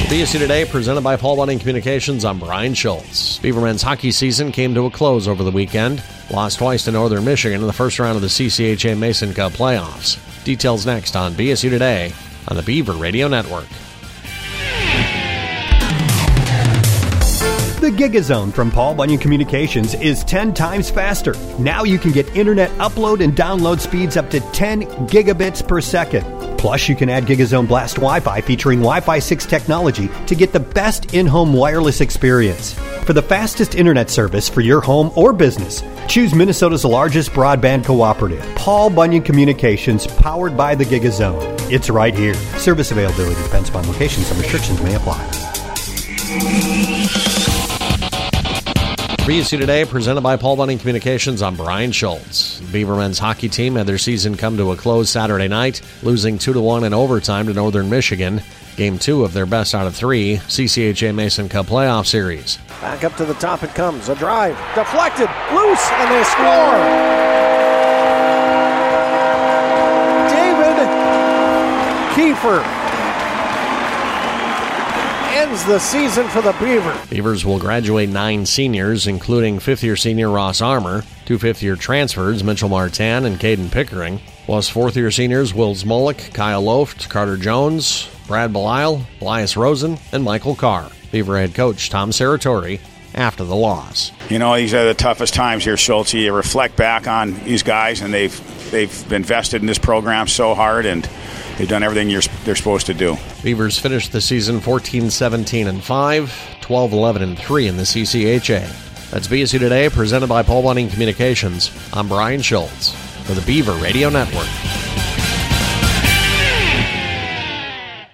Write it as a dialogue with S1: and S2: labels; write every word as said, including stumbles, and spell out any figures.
S1: B S U Today, presented by Paul Bunning Communications. I'm Brian Schultz. Beaver men's hockey season came to a close over the weekend. Lost twice to Northern Michigan in the first round of the C C H A Mason Cup playoffs. Details next on B S U Today on the Beaver Radio Network.
S2: The GigaZone from Paul Bunyan Communications is ten times faster. Now you can get internet upload and download speeds up to ten gigabits per second. Plus, you can add GigaZone Blast Wi-Fi featuring Wi-Fi six technology to get the best in-home wireless experience. For the fastest internet service for your home or business, choose Minnesota's largest broadband cooperative, Paul Bunyan Communications, powered by the GigaZone. It's right here. Service availability depends upon location. Some restrictions may apply.
S1: B S U Today, presented by Paul Bunning Communications. I'm Brian Schultz. The Beaver men's hockey team had their season come to a close Saturday night, losing two to one in overtime to Northern Michigan. Game two of their best out of three C C H A Mason Cup playoff series.
S3: Back up to the top it comes. A drive. Deflected. Loose. And they score. David Kiefer ends the season for the Beavers.
S1: Beavers will graduate nine seniors, including fifth-year senior Ross Armour, two fifth-year transfers, Mitchell Martin and Caden Pickering, plus fourth-year seniors Wills Mullick, Kyle Loft, Carter Jones, Brad Belisle, Elias Rosen, and Michael Carr. Beaver head coach Tom Serratori after the loss.
S4: You know, these are the toughest times here, Schultz. You reflect back on these guys, and they've they've been vested in this program so hard, and they've done everything you're, they're supposed to do.
S1: Beavers finished the season fourteen seventeen and five, twelve eleven and three in the C C H A. That's B S U Today, presented by Paul Bunning Communications. I'm Brian Schultz for the Beaver Radio Network.